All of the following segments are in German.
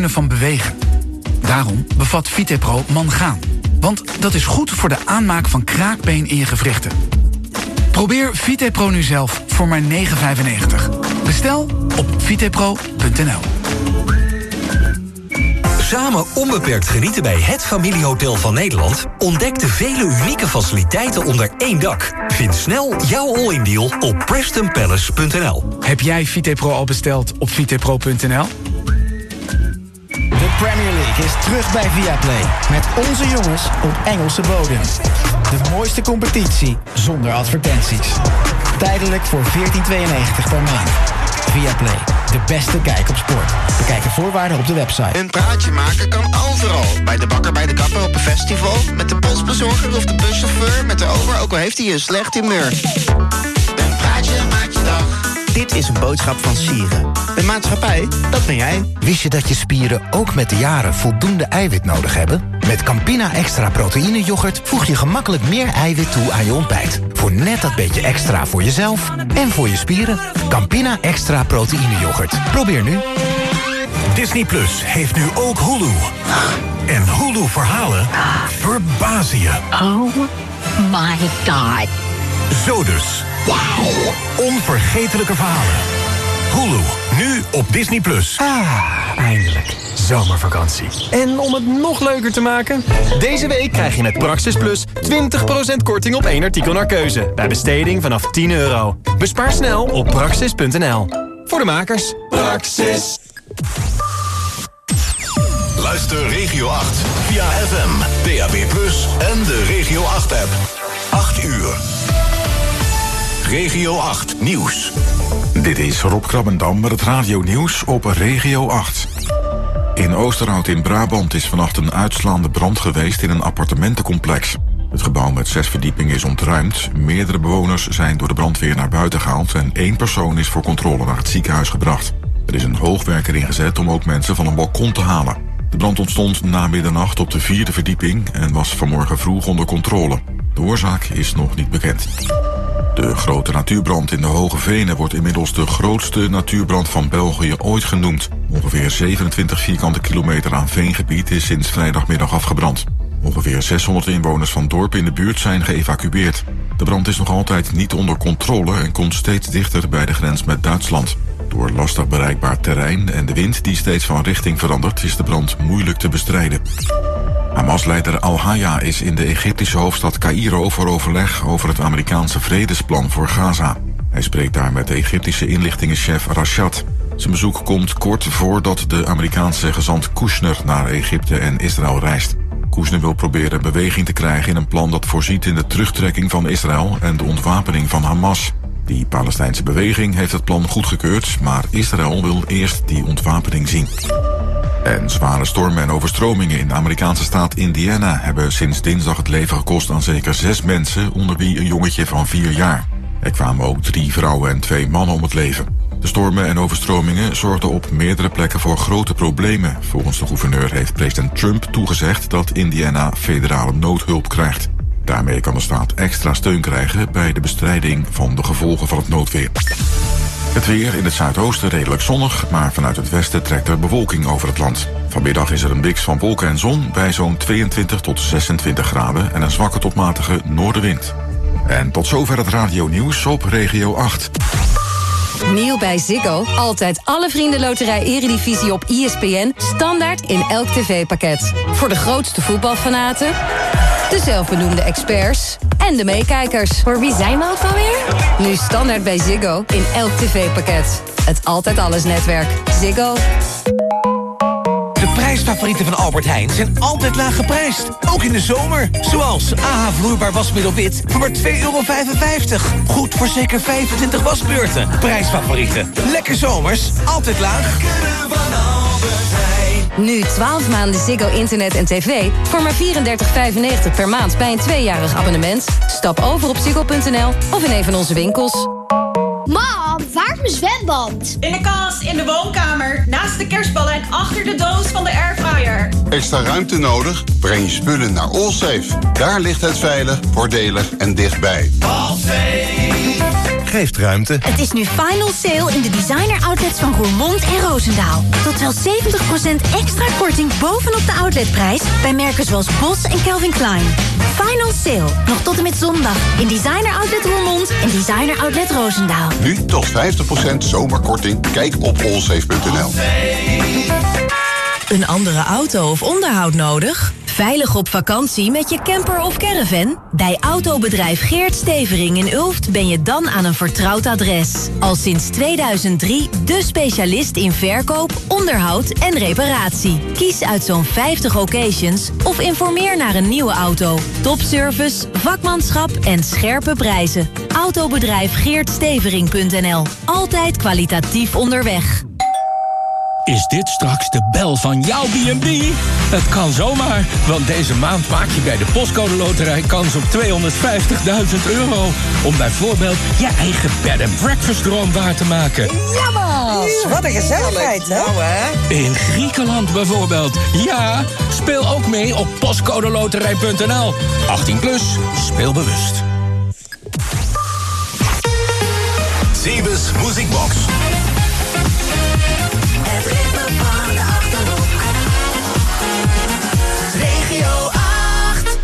kunnen van bewegen. Daarom bevat VitePro mangaan. Want dat is goed voor de aanmaak van kraakbeen in je gewrichten. Probeer VitePro nu zelf voor maar €9,95. Bestel op vitepro.nl. Samen onbeperkt genieten bij het familiehotel van Nederland? Ontdek de vele unieke faciliteiten onder één dak. Vind snel jouw all-in deal op PrestonPalace.nl. Heb jij VitePro al besteld op vitepro.nl? De Premier League is terug bij Viaplay. Met onze jongens op Engelse bodem. De mooiste competitie zonder advertenties. Tijdelijk voor €14,92 per maand. Viaplay, de beste kijk op sport. Bekijk de voorwaarden op de website. Een praatje maken kan overal. Bij de bakker, bij de kapper, op een festival. Met de postbezorger of de buschauffeur. Met de ober, ook al heeft hij een slecht humeur. Een praatje maakt je dag. Dit is een boodschap van Sieren. De maatschappij, dat ben jij. Wist je dat je spieren ook met de jaren voldoende eiwit nodig hebben? Met Campina Extra Proteïne Yoghurt voeg je gemakkelijk meer eiwit toe aan je ontbijt. Voor net dat beetje extra voor jezelf en voor je spieren. Campina Extra Proteïne Yoghurt. Probeer nu. Disney Plus heeft nu ook Hulu. En Hulu-verhalen verbazen je. Oh my god. Zo dus. Onvergetelijke verhalen. Hulu, nu op Disney Plus. Eindelijk. Zomervakantie. En om het nog leuker te maken... deze week krijg je met Praxis Plus 20% korting op 1 artikel naar keuze. Bij besteding vanaf €10. Bespaar snel op praxis.nl. Voor de makers. Praxis. Luister Regio 8 via FM, DAB+ en de Regio 8-app. 8 uur. Regio 8 Nieuws. Dit is Rob Krabbendam met het radio-nieuws op Regio 8. In Oosterhout in Brabant is vannacht een uitslaande brand geweest in een appartementencomplex. Het gebouw met 6 verdiepingen is ontruimd. Meerdere bewoners zijn door de brandweer naar buiten gehaald en 1 persoon is voor controle naar het ziekenhuis gebracht. Er is een hoogwerker ingezet om ook mensen van een balkon te halen. De brand ontstond na middernacht op de 4e verdieping en was vanmorgen vroeg onder controle. De oorzaak is nog niet bekend. De grote natuurbrand in de Hoge Venen wordt inmiddels de grootste natuurbrand van België ooit genoemd. Ongeveer 27 vierkante kilometer aan veengebied is sinds vrijdagmiddag afgebrand. Ongeveer 600 inwoners van dorpen in de buurt zijn geëvacueerd. De brand is nog altijd niet onder controle en komt steeds dichter bij de grens met Duitsland. Door lastig bereikbaar terrein en de wind die steeds van richting verandert, is de brand moeilijk te bestrijden. Hamas-leider Al-Haya is in de Egyptische hoofdstad Caïro voor overleg over het Amerikaanse vredesplan voor Gaza. Hij spreekt daar met de Egyptische inlichtingenchef Rashad. Zijn bezoek komt kort voordat de Amerikaanse gezant Kushner naar Egypte en Israël reist. Kushner wil proberen beweging te krijgen in een plan dat voorziet in de terugtrekking van Israël en de ontwapening van Hamas. Die Palestijnse beweging heeft het plan goedgekeurd, maar Israël wil eerst die ontwapening zien. En zware stormen en overstromingen in de Amerikaanse staat Indiana hebben sinds dinsdag het leven gekost aan zeker 6 mensen, onder wie een jongetje van 4 jaar. Er kwamen ook 3 vrouwen en 2 mannen om het leven. De stormen en overstromingen zorgden op meerdere plekken voor grote problemen. Volgens de gouverneur heeft president Trump toegezegd dat Indiana federale noodhulp krijgt. Daarmee kan de staat extra steun krijgen bij de bestrijding van de gevolgen van het noodweer. Het weer in het zuidoosten redelijk zonnig, maar vanuit het westen trekt er bewolking over het land. Vanmiddag is er een mix van wolken en zon bij zo'n 22 tot 26 graden en een zwakke tot matige noordenwind. En tot zover het radio-nieuws op Regio 8. Nieuw bij Ziggo. Altijd alle Vriendenloterij Eredivisie op ESPN. Standaard in elk tv-pakket. Voor de grootste voetbalfanaten, de zelfbenoemde experts en de meekijkers. Voor wie zijn we ook alweer? Nu standaard bij Ziggo in elk tv-pakket. Het Altijd Alles netwerk. Ziggo. De prijsfavorieten van Albert Heijn zijn altijd laag geprijsd. Ook in de zomer. Zoals AH vloeibaar wasmiddel wit voor maar €2,55. Goed voor zeker 25 wasbeurten. Prijsfavorieten. Lekker zomers. Altijd laag. Nu 12 maanden Ziggo internet en tv voor maar €34,95 per maand bij een 2-jarig abonnement. Stap over op ziggo.nl of in een van onze winkels. Mam, waar is mijn zwemband? In de kast, in de woonkamer, naast de kerstballen en achter de doos van de airfryer. Extra ruimte nodig? Breng je spullen naar Allsafe. Daar ligt het veilig, voordelig en dichtbij. Allsafe. geeft ruimte. Het is nu final sale in de designer outlets van Roermond en Roosendaal. Tot wel 70% extra korting bovenop de outletprijs bij merken zoals Bos en Calvin Klein. Final sale, nog tot en met zondag in designer outlet Roermond en designer outlet Roosendaal. Nu tot 50% zomerkorting. Kijk op allsafe.nl. Een andere auto of onderhoud nodig? Veilig op vakantie met je camper of caravan? Bij autobedrijf Geert Stevering in Ulft ben je dan aan een vertrouwd adres. Al sinds 2003 de specialist in verkoop, onderhoud en reparatie. Kies uit zo'n 50 occasions of informeer naar een nieuwe auto. Topservice, vakmanschap en scherpe prijzen. Autobedrijf GeertStevering.nl. Altijd kwalitatief onderweg. Is dit straks de bel van jouw B&B? Het kan zomaar, want deze maand maak je bij de Postcode Loterij kans op €250.000. Om bijvoorbeeld je eigen bed and breakfast droom waar te maken. Jammer, wat een gezelligheid, hè? In Griekenland bijvoorbeeld. Ja, speel ook mee op postcodeloterij.nl. 18 plus, speel bewust. Siebes Muziekbox. Regio 8.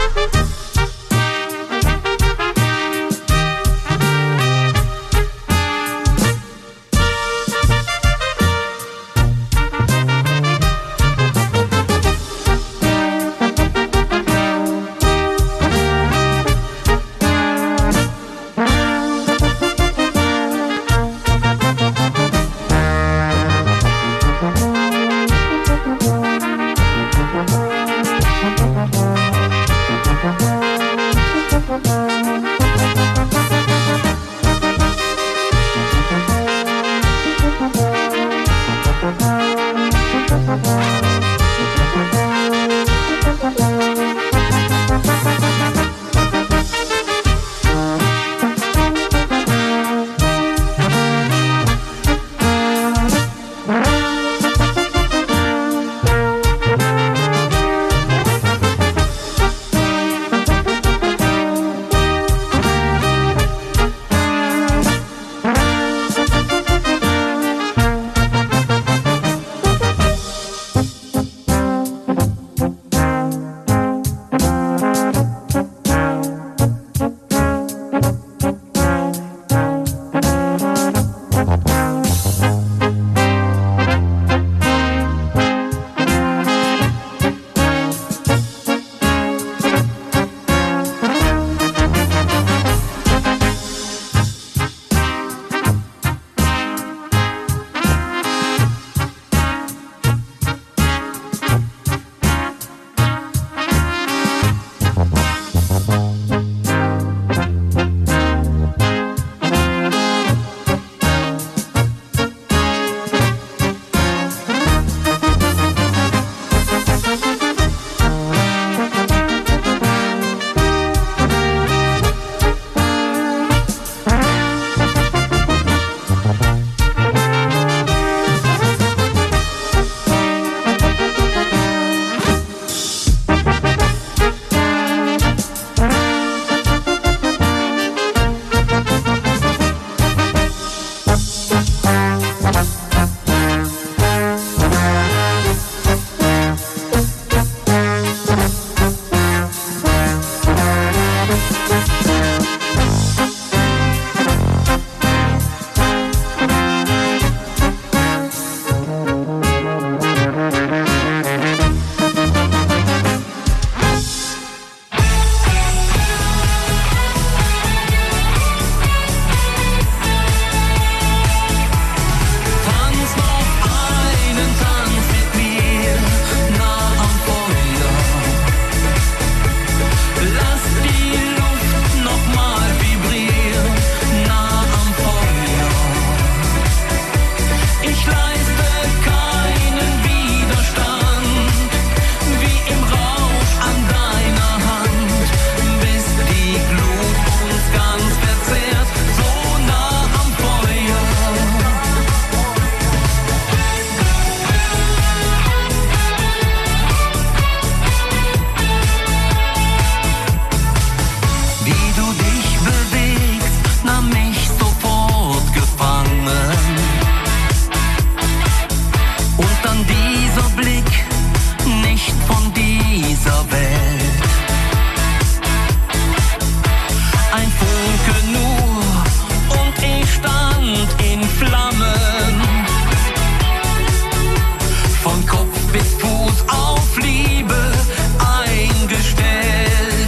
bist Fuß auf Liebe eingestellt.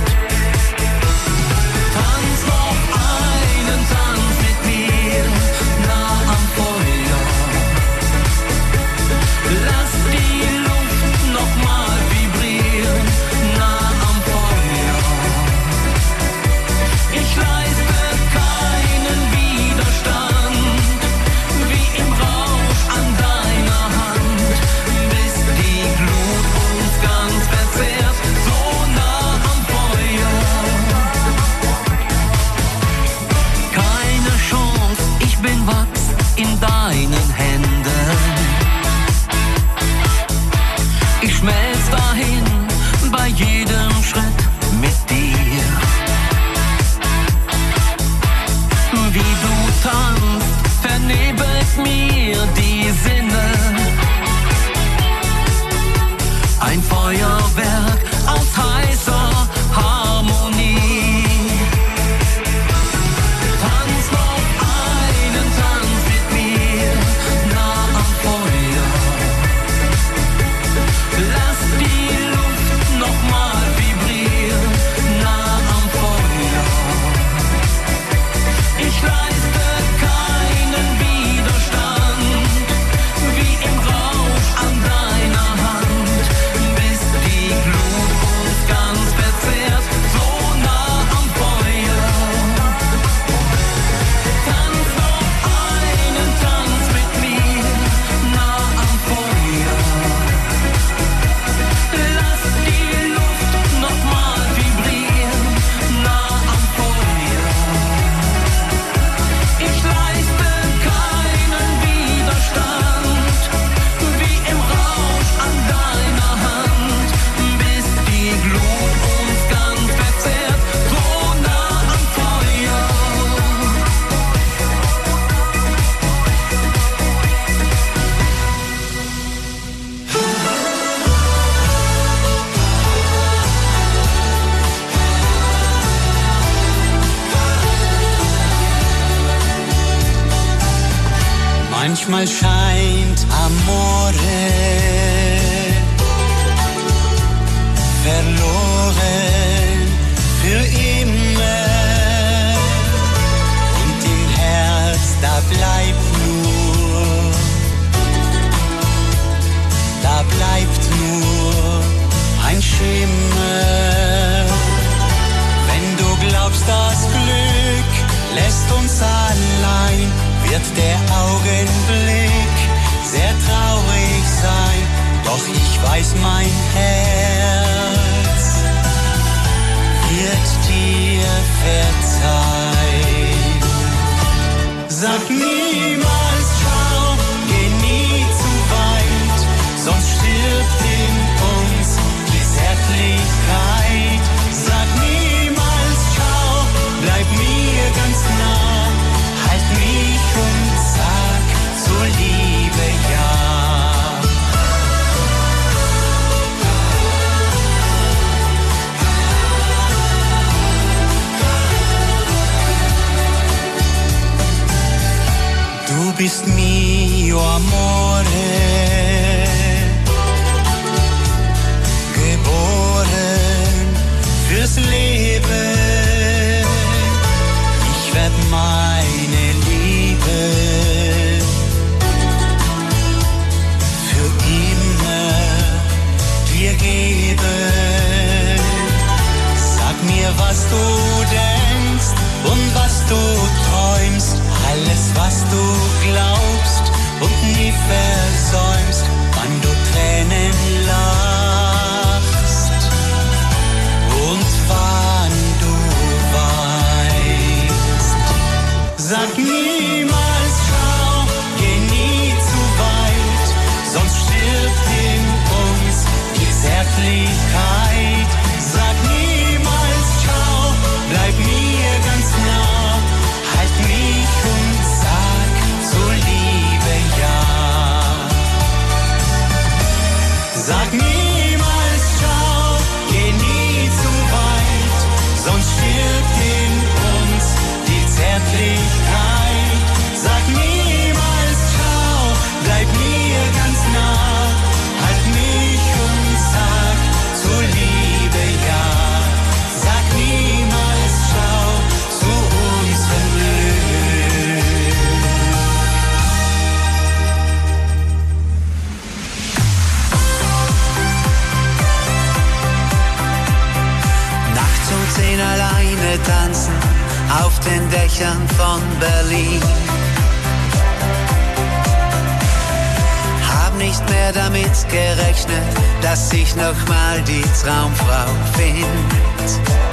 Tanz noch einen Tanz mit mir, nah am Feuer. Lass die Luft noch mal vibrieren, nah am Feuer. Ich leiste keinen Widerstand, wie im Rausch an deiner Hand, bis die Glut uns ganz verzehrt, so nah am Feuer. Keine Chance, ich bin Wachs in deinen Händen. Ich schmelz dahin bei jedem Schritt mit dir. Wie du tanzt, vernebelt mir die Sinne. Ein Feuerwerk aus heißer Harmonie. Tanz noch einen Tanz mit mir, nah am Feuer. Lass die Luft noch mal vibrieren, nah am Feuer. Ich leiste keinen Widerstand, wie im Rausch an deiner Hand, bis die Glut uns ganz verzehrt, so nah am Feuer. Tanz noch einen Tanz mit mir, nah am Feuer. Lass die Luft noch mal vibrieren, nah am Feuer. Ich leiste keinen Widerstand, wie im Rausch an deiner Hand, bis die Glut uns ganz verzehrt, so nah am Feuer. Manchmal scheint Amore verloren für immer. Und im Herz, da bleibt nur ein Schimmer. Wenn du glaubst, das Glück lässt uns allein, wird der Augenblick sehr traurig sein. Doch ich weiß, mein Herz wird dir verzeihen. Sag niemals ciao, geh nie zu weit, sonst stirbt in uns die Zärtlichkeit. Sag niemals ciao, bleib mir ganz nah, halt mich und sag zur Liebe ja. Du bist mio amore, geboren fürs Leben. Ich werd meine Liebe für immer dir geben. Sag mir, was du denkst und was du träumst, alles, was du glaubst und nie versäumst, wann du Tränen lachst und wann du weinst. Sag niemals ciao, geh nie zu weit, sonst stirbt in uns die Zärtlichkeit. Sag niemals ciao, bleib mir ganz nah, halt mich und sag zur Liebe ja. Sag niemals ciao, geh nie zu weit, sonst stirbt in uns die Zärtlichkeit. Sag niemals ciao, bleib mir ganz nah, halt mich Sonne tanzen auf den Dächern von Berlin. Hab nicht mehr damit gerechnet, dass ich noch mal die Traumfrau find.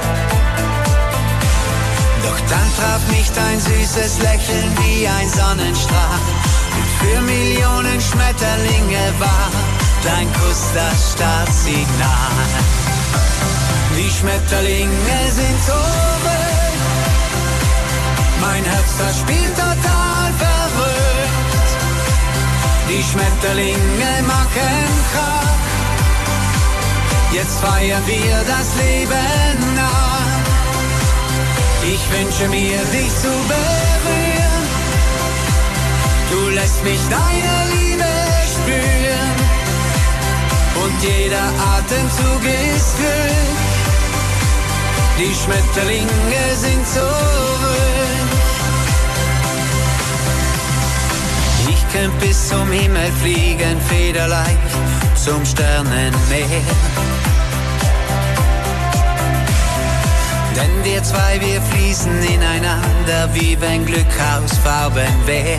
Doch dann traf mich dein süßes Lächeln wie ein Sonnenstrahl. Und für Millionen Schmetterlinge war dein Kuss das Startsignal. Die Schmetterlinge sind so wild, mein Herz das spielt total verrückt. Die Schmetterlinge machen Krach, jetzt feiern wir das Leben nach. Ich wünsche mir, dich zu berühren, du lässt mich deine Liebe spüren. Und jeder Atemzug ist Glück, die Schmetterlinge sind zurück. Ich könnt bis zum Himmel fliegen, federleicht zum Sternenmeer. Denn wir zwei, wir fließen ineinander, wie wenn Glück aus Farben wär.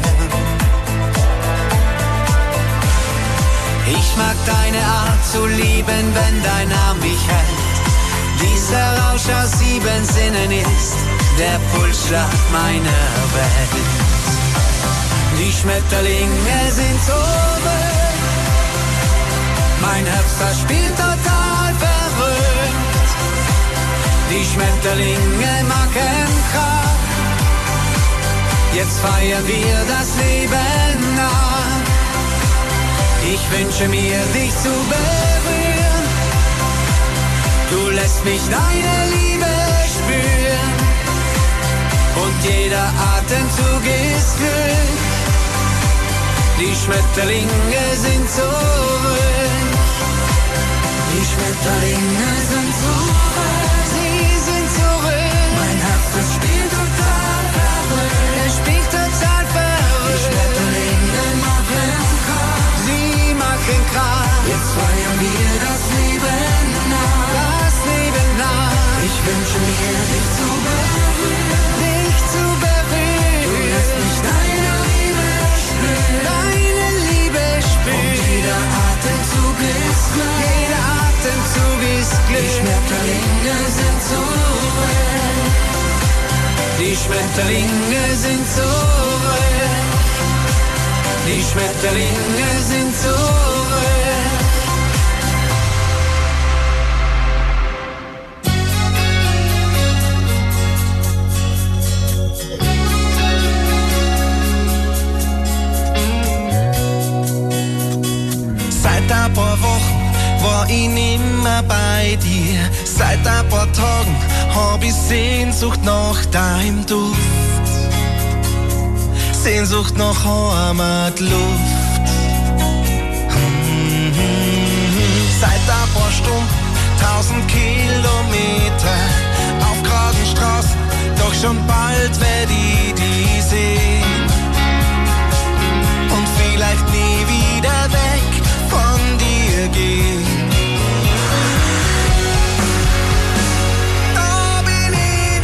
Ich mag deine Art zu lieben, wenn dein Arm mich hält. Dieser Rausch aus 7 Sinnen ist der Pulsschlag meiner Welt. Die Schmetterlinge sind so wild, mein Herz das spielt total verrückt. Die Schmetterlinge machen Krach, jetzt feiern wir das Leben nach. Ich wünsche mir, dich zu berühren, du lässt mich deine Liebe spüren. Und jeder Atemzug ist Glück, die Schmetterlinge sind zurück. Die Schmetterlinge sind zurück, sie sind zurück. Mein Herz, das spielt total verrückt, es spielt total verrückt. Die Schmetterlinge machen Krach, sie machen Krach. Jetzt feiern wir das Leben nach, das Leben nach. Ich wünsche mir, dich zu berühren, dich zu berühren. Du lässt mich deine Liebe spüren, deine Liebe spüren. Und jeder Atemzug ist Glück, jeder Atemzug ist Glück. Die Schmetterlinge sind zurück, die Schmetterlinge sind zurück, die Schmetterlinge sind zurück. Seit ein paar Wochen war ich nimmer bei dir. Seit ein paar Tagen hab ich Sehnsucht nach deinem Duft. Sehnsucht nach Heimatluft. Seit ein paar Stunden, 1000 Kilometer auf geraden Straßen, doch schon bald werd ich die sehen. Und vielleicht nie wieder weg von dir gehen. Da bin ich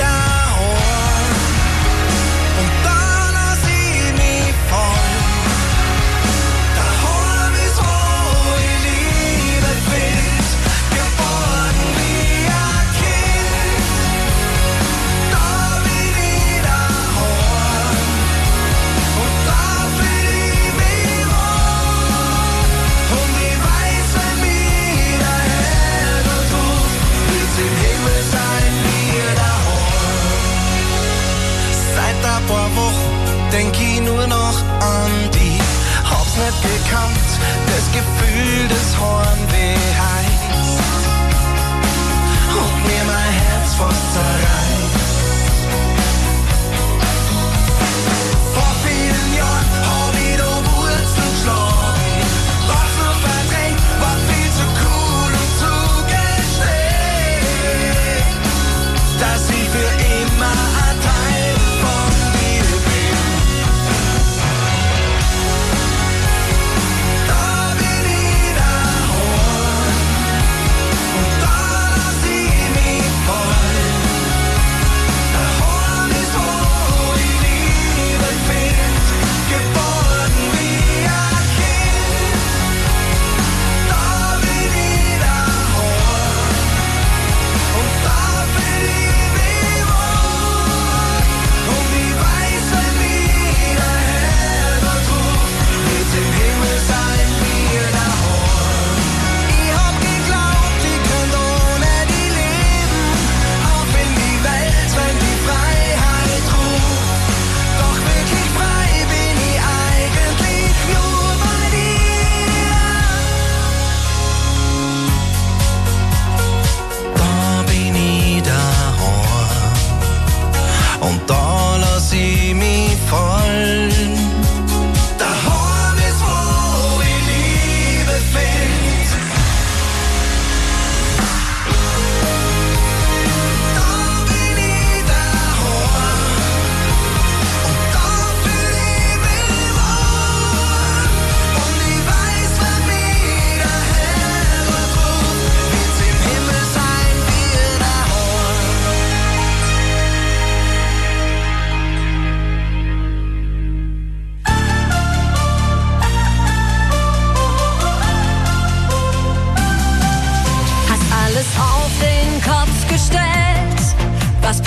daheim und dann lass ich mich fallen.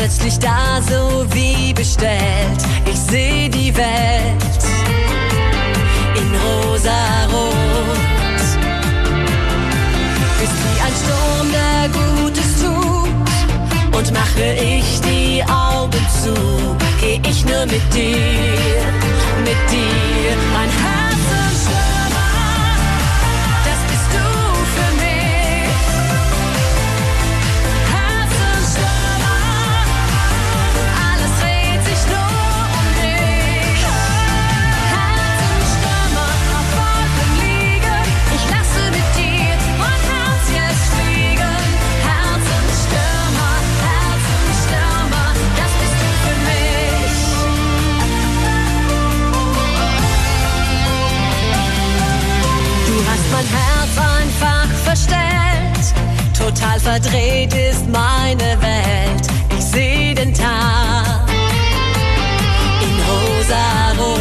plötzlich da, so wie bestellt. Ich seh die Welt in rosarot. Bist wie ein Sturm, der Gutes tut, und mache ich die Augen zu, geh ich nur mit dir, mein Herzenstürmer, das bist du für mich. Herzenstürmer, alles dreht sich nur um dich. Herzenstürmer, auf Wolken liegen, ich lasse mit dir mein Herz jetzt fliegen. Herzenstürmer, das bist du für mich. Du hast mein Herz einfach verstellt, total verdreht ist meine Welt. Ich seh den Tag in rosarot.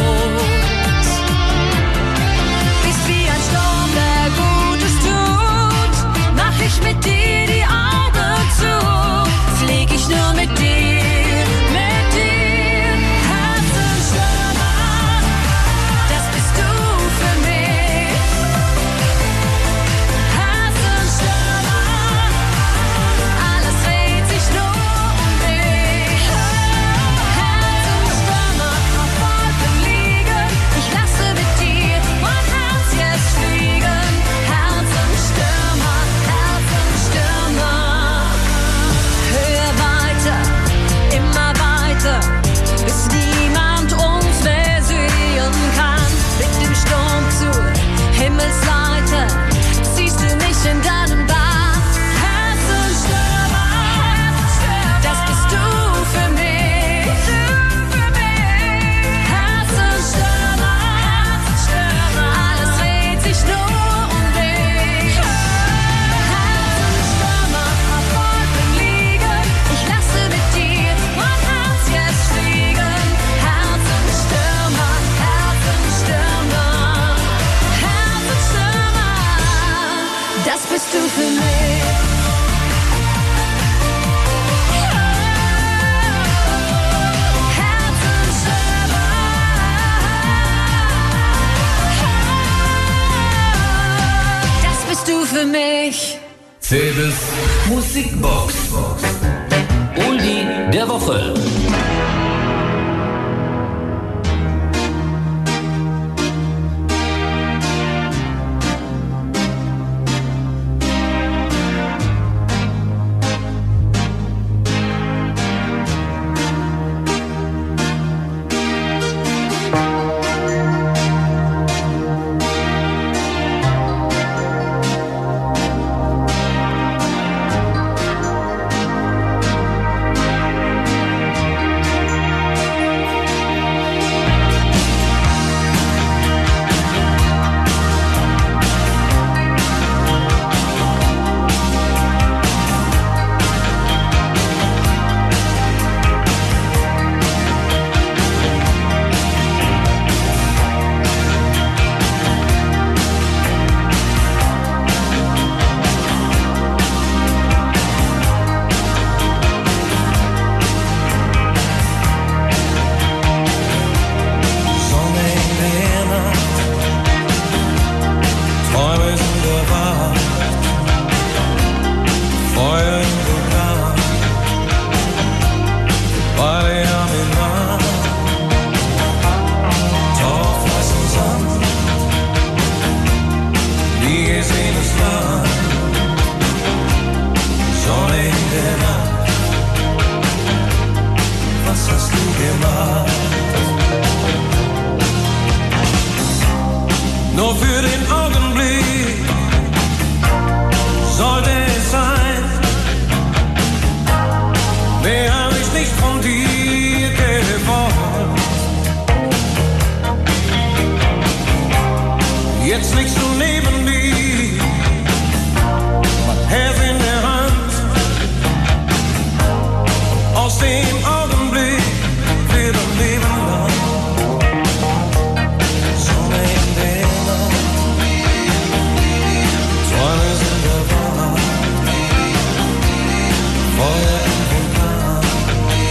Bist wie ein Sturm, der Gutes tut, mach ich mit dir die Augen zu, flieg ich nur mit dir, Herzenstürmer, das bist du für mich. Herzenstürmer, alles dreht sich nur um dich. Herzenstürmer, auf Wolken liegen, ich lasse mit dir mein Herz jetzt fliegen. Herzenstürmer, höher, weiter, immer weiter, bis niemand uns mehr sehen kann. Mit dem Sturm zur Himmelsleiter ziehst du mich in deinen Bann. Herzenstürmer, das bist du für mich. Herzenstürmer, alles dreht sich nur um dich. Herzenstürmer, auf Wolken liegen, ich lasse mit dir mein Herz jetzt fliegen. Herzenstürmer, das bist du für mich. Herzenstürmer, das bist du für mich. Phoebus Musikbox. Oldie der Woche. Nur für den Augenblick sollte es sein. Mehr hab ich nicht von dir gewollt. Jetzt liegst du neben mir, mein Herz in der Hand. Aus dem Augenblick wird ein Leben lang. Sonne in der Nacht, Träume sind der Wahrheit, Feuer im Vulkan.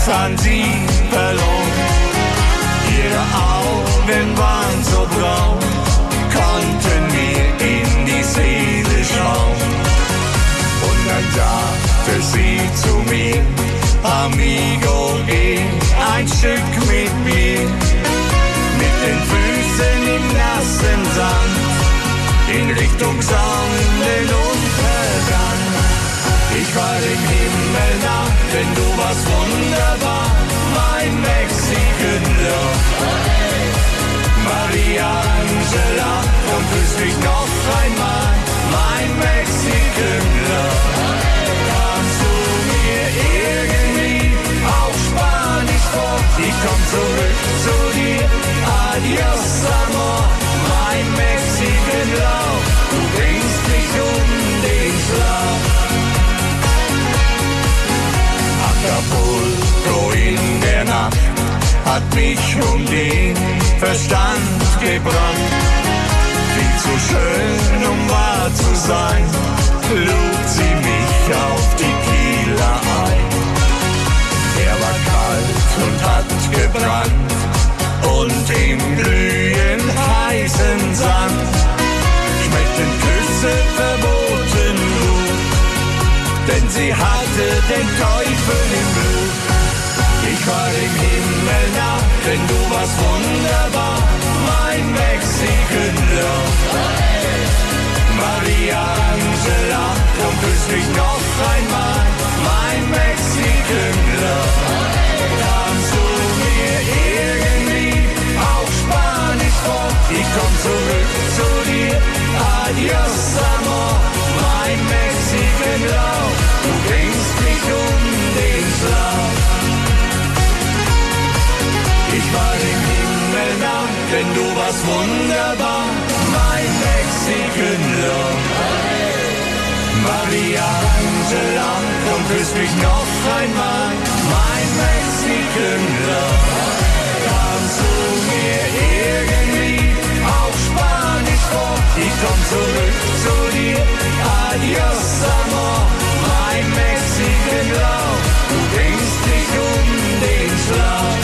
Fantasieverlor. Ihre Augen waren so braun, konnten mir in die Seele schauen. Und dann sagte sie zu mir, Amigo, geh ein Stück mit mir. Mit den Füßen im nassen Sand, in Richtung Sonnenuntergang. Ich war im Himmel nah, denn du warst wunderbar, mein Mexican Love. Maria Angela, und küss mich noch einmal, mein Mexican Love. Kannst du mir irgendwie auch Spanisch vor? Ich komm zurück zu dir, adios amor, mein Mexican Love. Du bringst mich den Schlaf. Acapulco in der Nacht hat mich den Verstand gebracht. Viel zu schön, wahr zu sein, lud sie mich auf die Kieler ein. Er war kalt und hat gebrannt und im glühend heißen Sand schmeckten Küsse verboten gut, denn sie hatte den Teufel im Blut. Ich war im Himmel nah, denn du warst wunderbar, mein Mexican Love. Maria Angela, und küss mich noch einmal, mein Mexican Love. Kannst du mir irgendwie auch Spanisch vor? Ich komm zurück zu dir, adios amor, mein Mexican Love. Du bringst mich den Schlaf. Ich war im Himmel nah, denn du warst wunderbar, mein Mexican Love. Maria Angela, und küss mich noch einmal, mein Mexican Love. Kannst du mir irgendwie auch Spanisch vor? Ich komm zurück zu dir, adios amor, mein Mexican Love. Du bringst mich den Schlaf.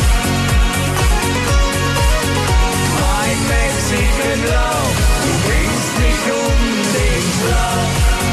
Mexican Love, du bringst mich den Schlaf.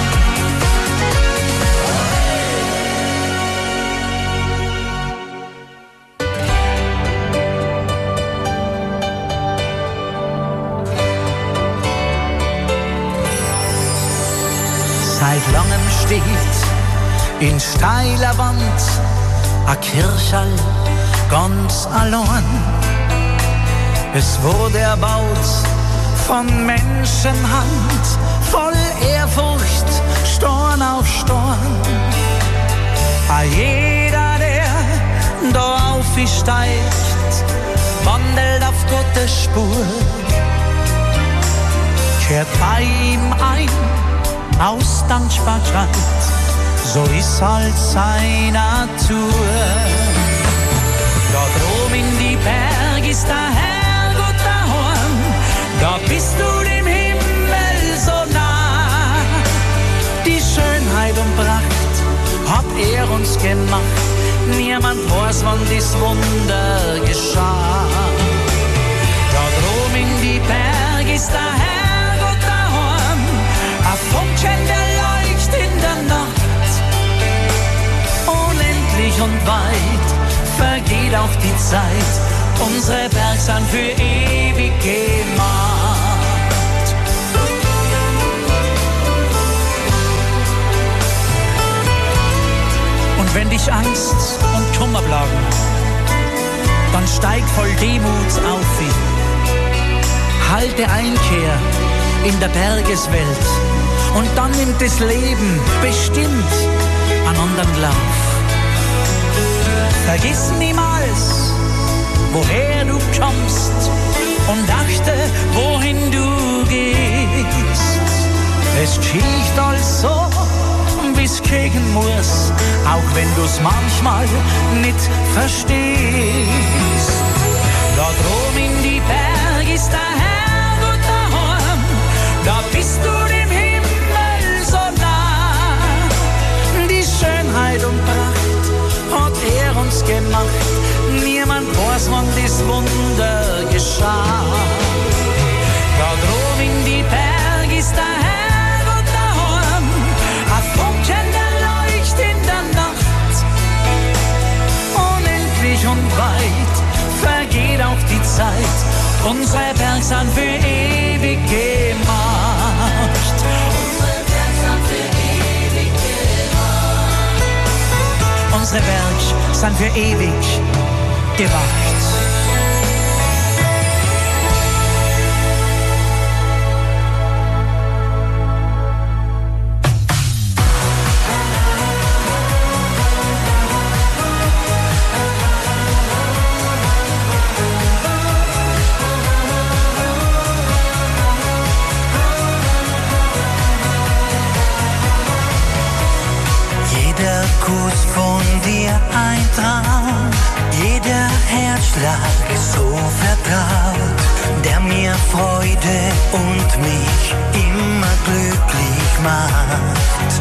Seit langem steht in steiler Wand a Kirchall ganz allein. Es wurde erbaut von Menschenhand, voll Ehrfurcht, Storn auf Storn. A jeder, der da aufsteigt, wandelt auf Gottes Spur, kehrt bei ihm ein, aus Dankbarkeit, so ist halt seine Natur. Dort oben in die Berge ist der Herrgott daheim, da bist du dem Himmel so nah. Die Schönheit und Pracht hat er uns gemacht, niemand weiß, wann dies Wunder geschah. Dort oben in die Berge ist der Herrgott daheim, ein Funken, der leuchtet in der Nacht. Unendlich und weit vergeht auch die Zeit, unsere Berge sind für ewig gemacht. Und wenn dich Angst und Kummer plagen, dann steig voll Demut auf ihn. Halte Einkehr in der Bergeswelt und dann nimmt das Leben bestimmt einen anderen Lauf. Vergiss niemals, woher du kommst und achte, wohin du gehst. Es geschieht also, wie's gehen muss, auch wenn du's manchmal nicht verstehst. Dort oben in die Berge ist der Herrgott daheim, da bist du dem Himmel so nah. Die Schönheit und Pracht hat er uns gemacht. Niemand weiß, wann das Wunder geschah. Dort oben in die Berge ist der Herr und der Horn. Ein Funken, der leuchtet in der Nacht. Unendlich und weit vergeht auch die Zeit. Unsere Berge sind für ewig gemacht. Unsere Berge sind für ewig gemacht. Jeder Kuss von dir ein Traum, jeder Herzschlag so vertraut, der mir Freude und mich immer glücklich macht.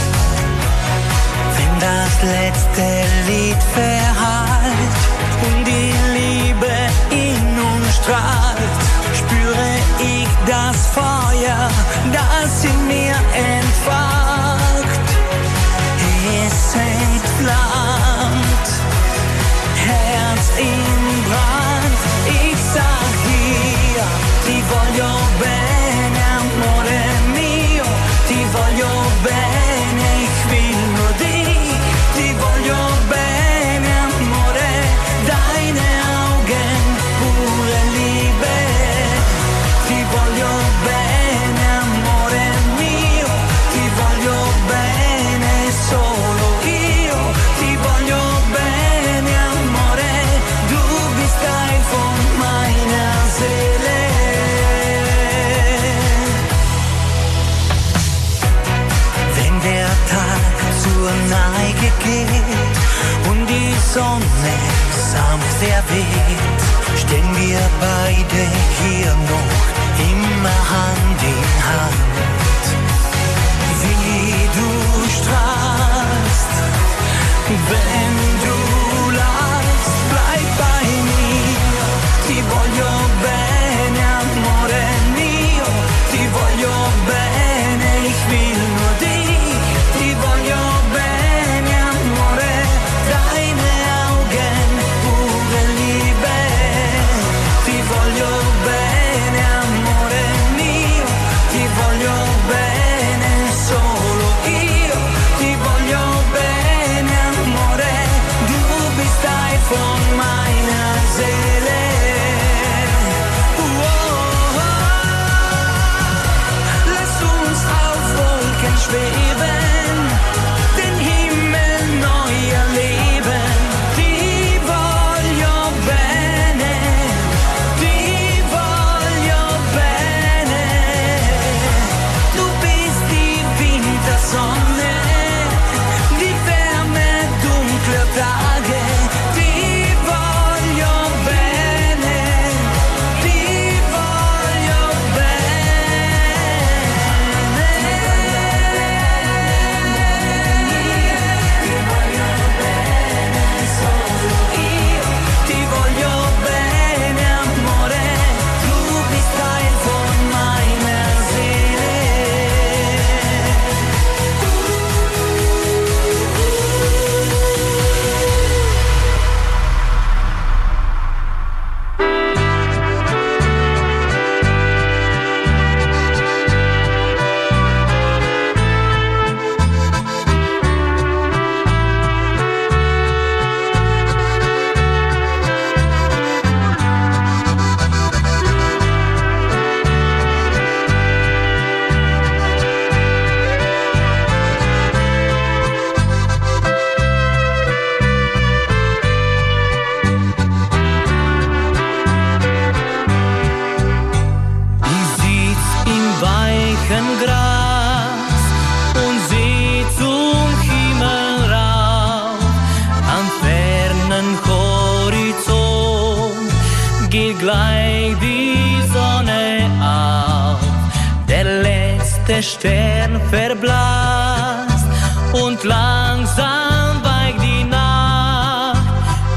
Wenn das letzte Lied verhallt und die Liebe in uns strahlt, spüre ich das Feuer, das in mir entfacht. Es entflammt, Herz in Brand. Ich sag dir, ti voglio bene, amore mio, ti voglio bene, ich will nur dich, ti voglio bene, amore, deine Augen, pure Liebe, ti voglio bene, amore mio, ti voglio bene, solo io, ti voglio bene, amore, du bist Teil von meiner Seele. Wenn der Tag zur Neige geht und die Sonne sanft verweht, stehen wir beide hier noch immer Hand in Hand. Wie du strahlst, wenn du lachst, bleib bei mir. Ti voglio bene, amore mio, ti voglio bene, ich will nur dich. Ti voglio bene, amore, deine Augen, pure Liebe. Ti voglio bene, amore mio, ti voglio bene, solo io, ti voglio bene, amore, du bist Teil von meiner Seele. Lass uns auf Wolken schweben, den Himmel neu erleben. Ti voglio bene, ti voglio bene. Du bist die Wintersonne, die Wärme dunkler Tage. Ti voglio bene, ti voglio bene. Solo io, ti voglio bene, amore, du bist Teil von meiner Seele. Ich sitz im weichen Gras und seh zum Himmel rauf. Am fernen Horizont geht gleich die Sonne auf. Der letzte Stern verblasst und langsam weicht die Nacht.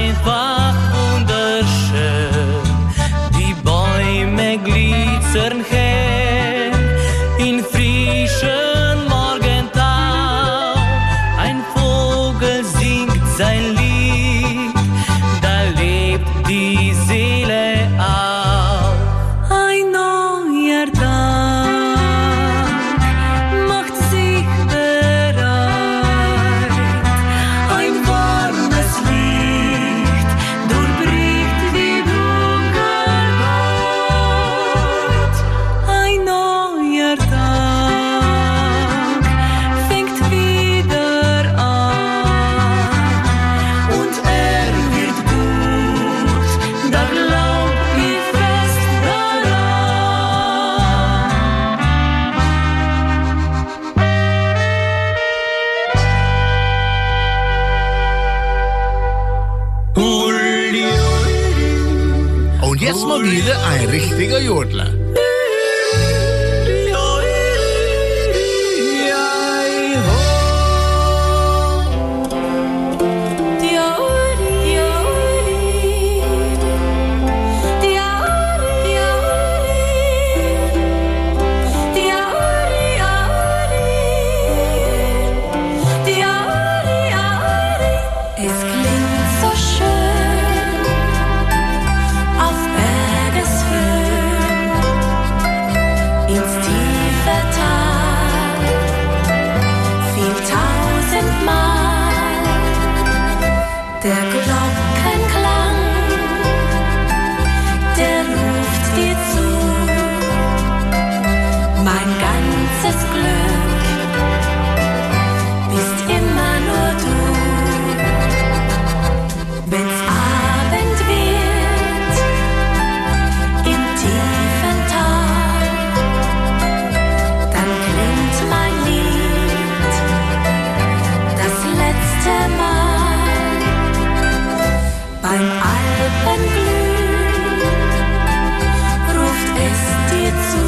einfach wunderschön. Die Bäume glitzern hell in frischen Morgentau. Ein Vogel singt sein Lied, da lebt die Seele auf. Ein neuer Tag macht sich bereit. Ein warmes Licht durchbricht die Dunkelheit. Ein neuer Tag fängt wieder an und wird gut, da glaub ich fest Und jetzt mal wieder ein richtiger Jodler. Es klingt so schön auf Bergeshöhen, ins tiefe Tal, viel tausendmal der Glockenklang, der ruft dir zu, mein ganzes Glück bist immer nur du. Wenn's Abend wird, im tiefen Tal, dann klingt mein Lied das letzte Mal. Beim Alpenglühen ruft es dir zu,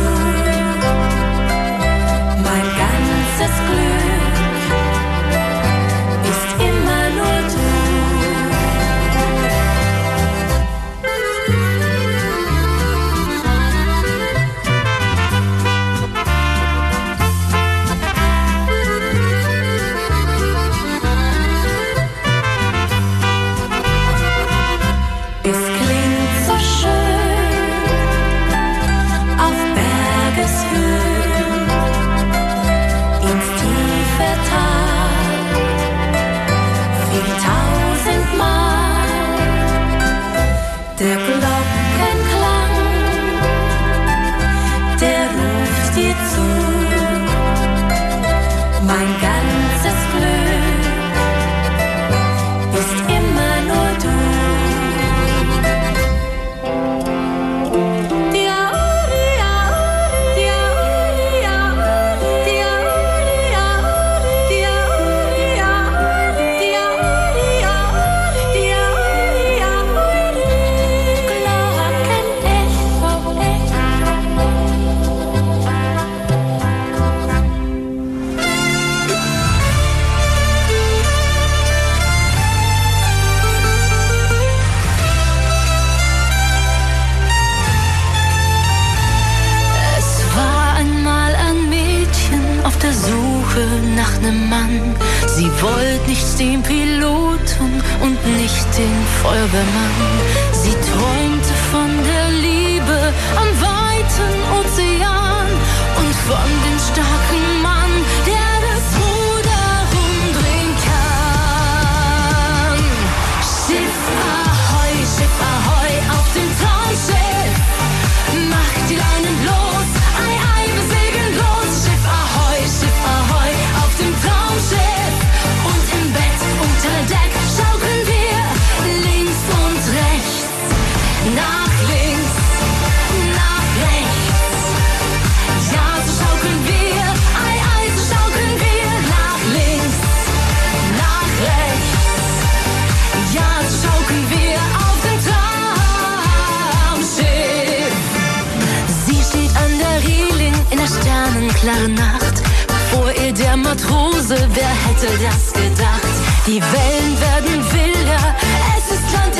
mein ganzes Glück ist immer nur du. Es klingt so schön auf Bergeshöhen, ins tiefe Tal, viel tausendmal der Glockenklang, der ruft dir zu, mein ganzes Glück ist immer nur du. Es war einmal ein Mädchen auf der Suche nach nem Mann. Sie wollte nicht den Piloten und nicht den Feuerwehrmann. Sie träumte von der Liebe am weiten Ozean und von dem starken Mann, der das Ruder rumdrehen kann. Schiff Ahoi auf dem Traumschiff. Mach die Leinen los, ei, ei, wir segeln los. Schiff Ahoi auf dem Traumschiff. Und im Bett unter Deck schaukeln wir links und rechts, nach links, nach rechts. Ja, so schaukeln wir, ei, ei, so schaukeln wir, nach links, nach rechts. Ja, so schaukeln wir auf dem Traumschiff. Sie steht an der Reling in der sternenklaren Nacht. Vor ihr der Matrose, wer hätte das gedacht? Die Wellen werden wilder, es ist Land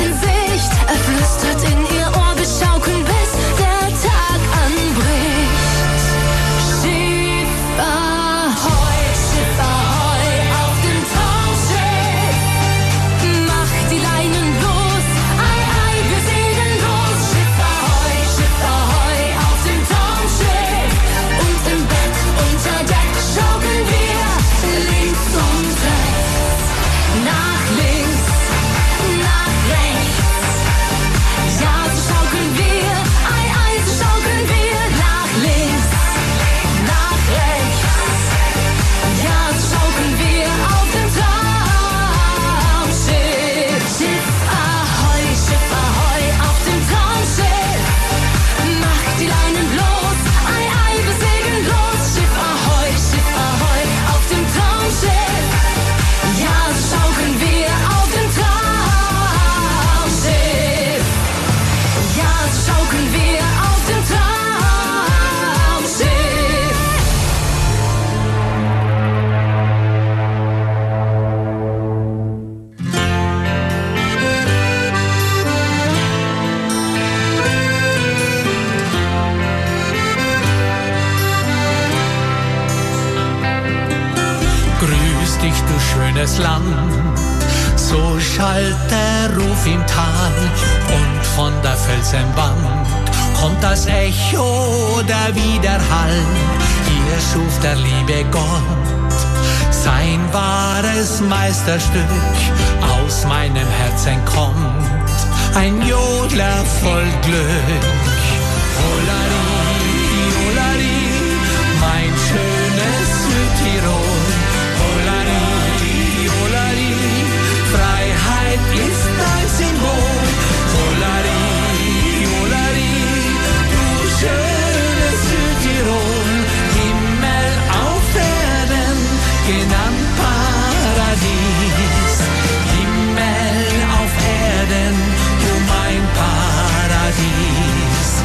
schönes Land. So schallt der Ruf im Tal und von der Felsenwand kommt das Echo, der Widerhall. Hier schuf der liebe Gott sein wahres Meisterstück. Aus meinem Herzen kommt ein Jodler voll Glück. Holari, holari, mein schönes Südtirol. Holari, holari, Freiheit ist dein Symbol. Holari, holari, du schönes Südtirol. Himmel auf Erden, genannt Paradies. Himmel auf Erden, du mein Paradies.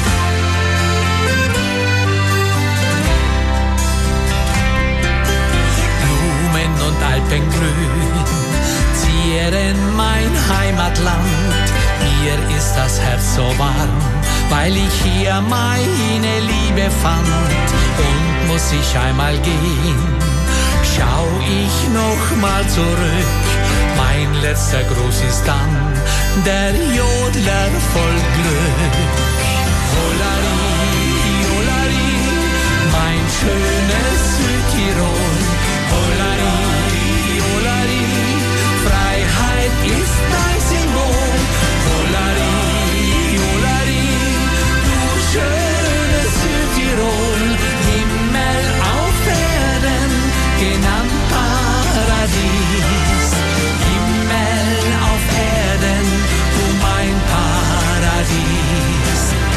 Blumen und Alpengrün zieren mein Heimatland. Mir ist das Herz so warm, weil ich hier meine Liebe fand. Und muss ich einmal gehen, schau ich noch mal zurück. Mein letzter Gruß ist dann der Jodler voll Glück. Holari, holari, mein schönes Südtirol. Holari, holari, Freiheit ist dein Symbol. Holari, holari, du schönes Südtirol. Himmel auf Erden, genannt Paradies. Himmel auf Erden, du mein Paradies.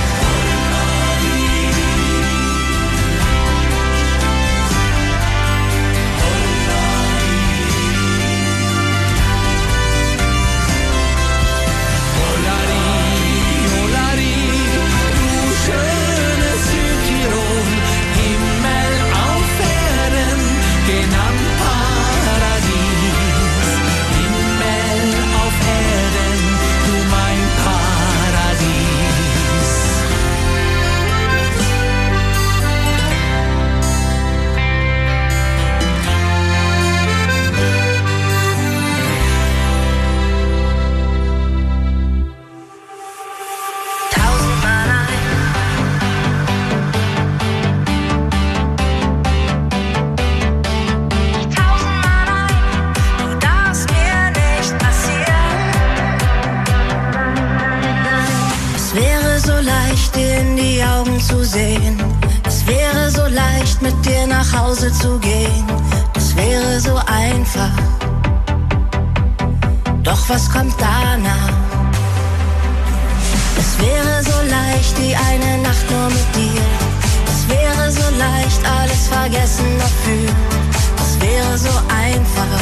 Es wäre so leicht, mit dir nach Hause zu gehen. Es wäre so einfach. Doch was kommt danach? Es wäre so leicht, die eine Nacht nur mit dir. Es wäre so leicht, alles vergessen dafür. Es wäre so einfach,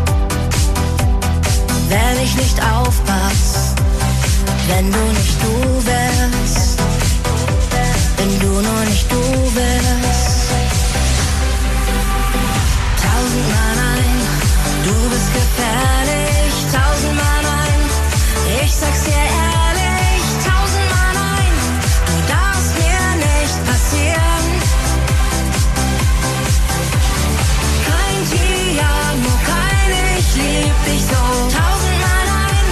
wenn ich nicht aufpasse, wenn du nicht du wärst. Wenn du nur nicht du wärst. Tausendmal nein, du bist gefährlich. Tausendmal nein, ich sag's dir ehrlich. Tausendmal nein, du darfst mir nicht passieren. Kein Ti-Amo, kein Ich lieb dich so. Tausendmal nein,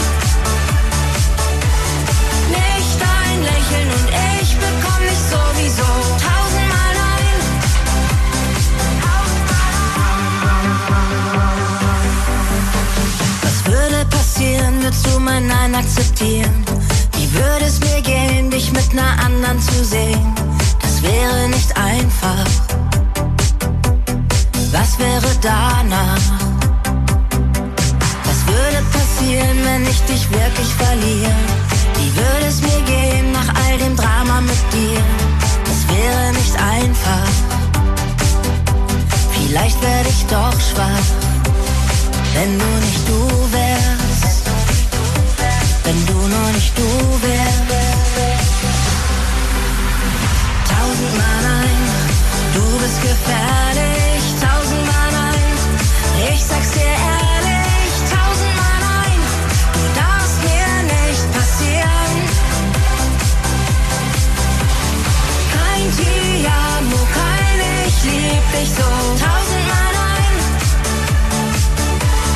nicht dein Lächeln und ich bekomm dich sowieso. Tausendmal nein. Was würde passieren, würdest du mein Nein akzeptieren? Wie würde es mir gehen, dich mit einer anderen zu sehen? Das wäre nicht einfach. Was wäre danach? Was würde passieren, wenn ich dich wirklich verliere? Wie würde es mir gehen nach all dem Drama mit dir? Es wäre nicht einfach. Vielleicht werde ich doch schwach, wenn du nicht du wärst. Wenn du nur nicht du wärst. Tausendmal nein, du bist gefährlich. Tausendmal nein, ich sag's dir ehrlich. Tausendmal nein, du darfst mir nicht passieren. Kein Ti-Amo, kein Ich lieb dich so. Tausendmal nein.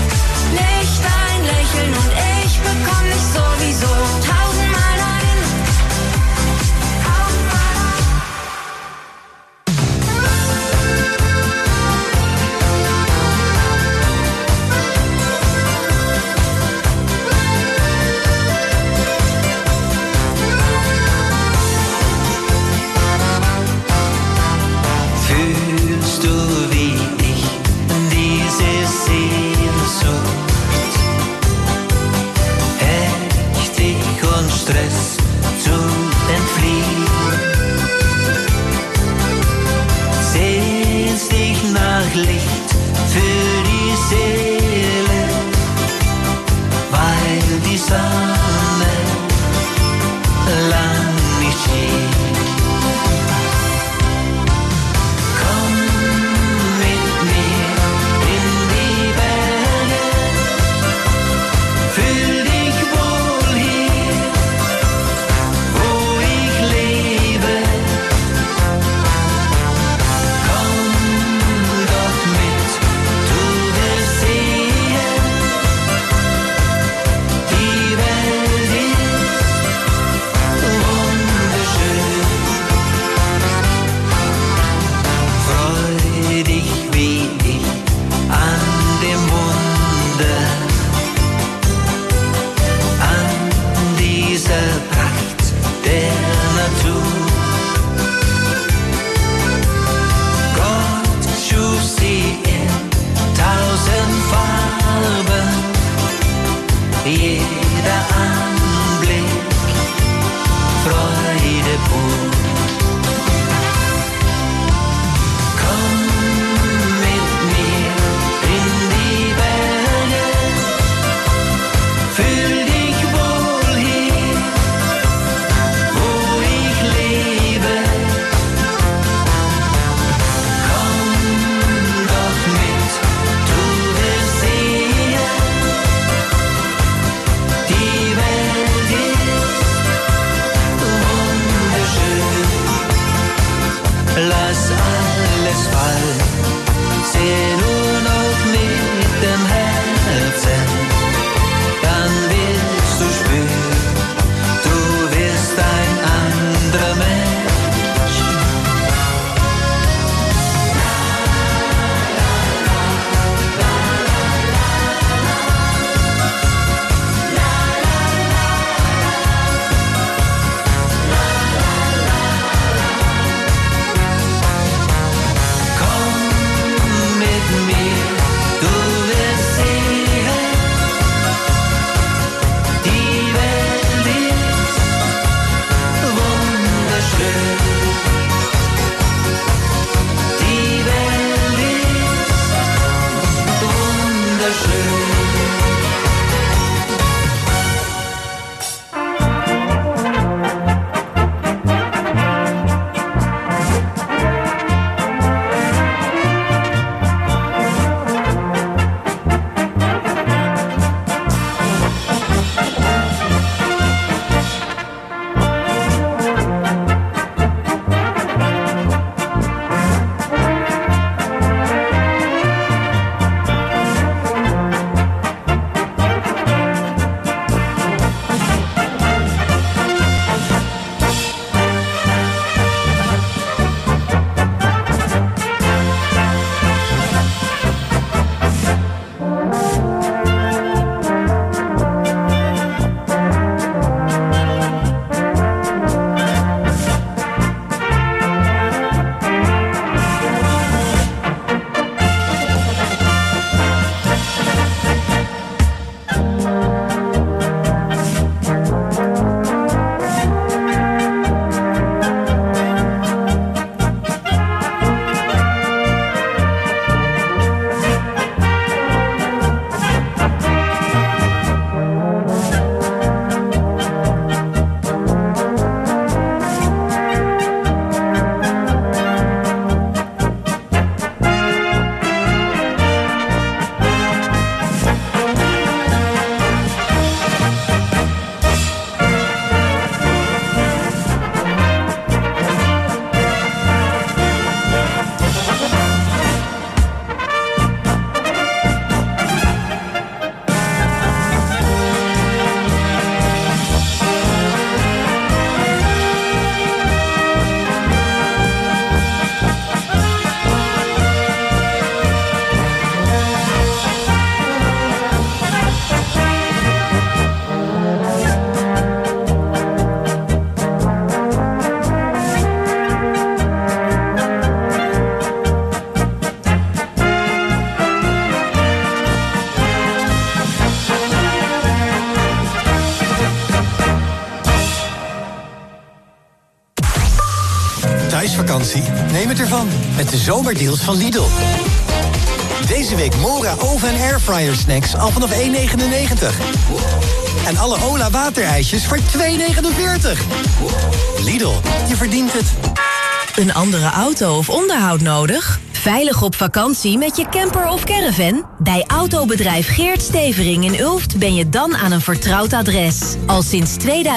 kerstvakantie? Neem het ervan met de zomerdeals van Lidl. Deze week Mora oven- en airfryer snacks al vanaf €1,99. En alle Ola waterijsjes voor €2,49. Lidl, je verdient het. Een andere auto of onderhoud nodig? Veilig op vakantie met je camper of caravan? Bij autobedrijf Geert Stevering in Ulft ben je dan aan een vertrouwd adres. Al sinds 2000